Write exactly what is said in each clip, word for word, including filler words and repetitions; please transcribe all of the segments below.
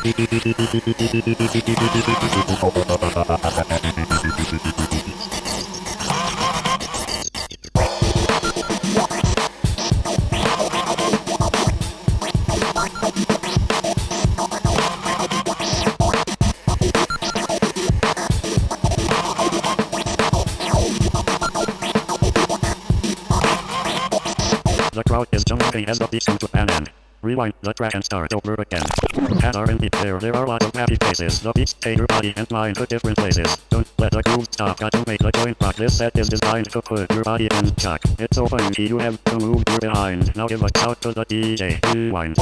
The crowd is jumping as the beats come to an end. Rewind the track and start over again. At R and B there, there are lots of happy faces. The beats take your body and mind to different places. Don't let the groove stop, got to make the joint rock. This set is designed to put your body in shock. It's so funky, you have to move your behind. Now give a shout to the D J. Rewind.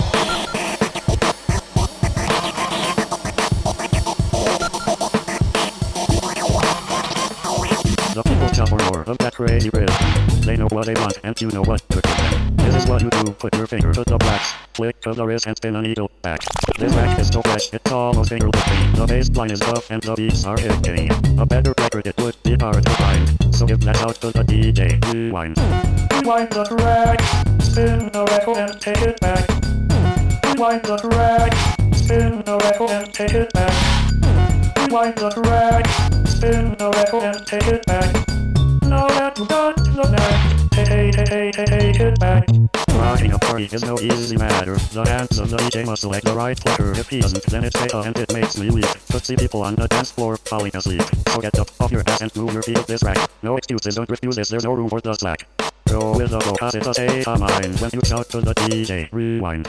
The people shout for more of that crazy rhythm. They know what they want and you know what to do. This is what you do, put your finger to the blacks, flick to the wrist and spin a needle back. This rack is so fresh, it's almost finger licking. The bass line is up and the beats are hitting. A better record it would be hard to find. So give that out to the D J. Rewind. Rewind the track, spin the record and take it back. Rewind the track, spin the record and take it back. Rewind the track, spin the record and take it back. Now that you got the knack, hey, hey, hey, hey, hey, take it back. Rocking a party is no easy matter. The hands of the D J must select the right flicker. If he doesn't, then it's fatal and it makes me weak. To see people on the dance floor falling asleep. So get up off your ass and move your feet up this rack. No excuses, don't refuse this, there's no room for the slack. Go with the flow, cause it's a state of mind. When you shout to the D J, rewind.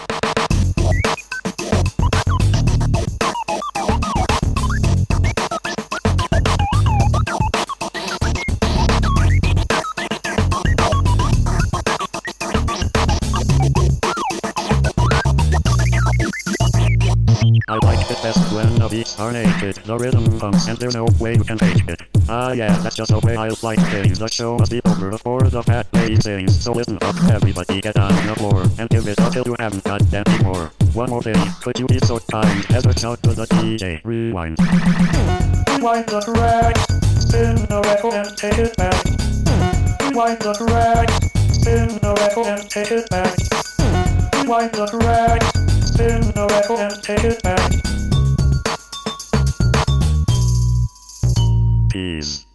I like it best when the beats are naked. The rhythm comes and there's no way you can fake it. Ah yeah, that's just the way I like things. The show must be over before the fat lady sings. So listen up, everybody get on the floor and give it up till you haven't got any more. One more thing, could you be so kind as a shout to the D J? Rewind. Rewind the track, spin the record and take it back. Rewind the track, spin the record and take it back. Rewind the track, spin the record and take it back. Peace.